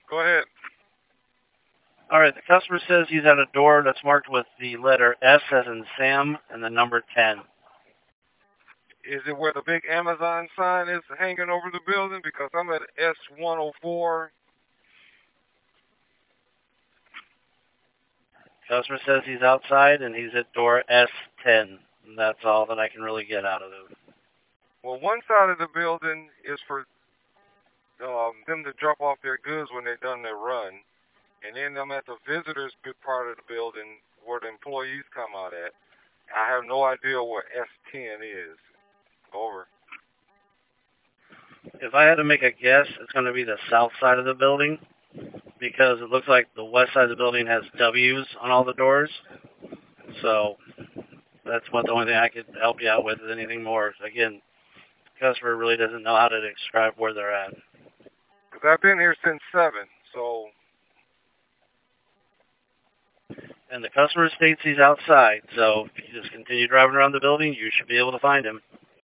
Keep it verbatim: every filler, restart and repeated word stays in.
Go ahead. All right, the customer says he's at a door that's marked with the letter S as in Sam and the number ten. Is it where the big Amazon sign is hanging over the building? Because I'm at S one oh four. Customer says he's outside and he's at door S ten. And that's all that I can really get out of him. Well, one side of the building is for um, them to drop off their goods when they're done their run. And then I'm at the visitors part of the building where the employees come out at. I have no idea where S ten is. Over. If I had to make a guess, it's going to be the south side of the building because it looks like the west side of the building has W's on all the doors. So that's what the only thing I could help you out with is anything more. Again, the customer really doesn't know how to describe where they're at. Because I've been here since seven, so. And the customer states he's outside, so if you just continue driving around the building, you should be able to find him.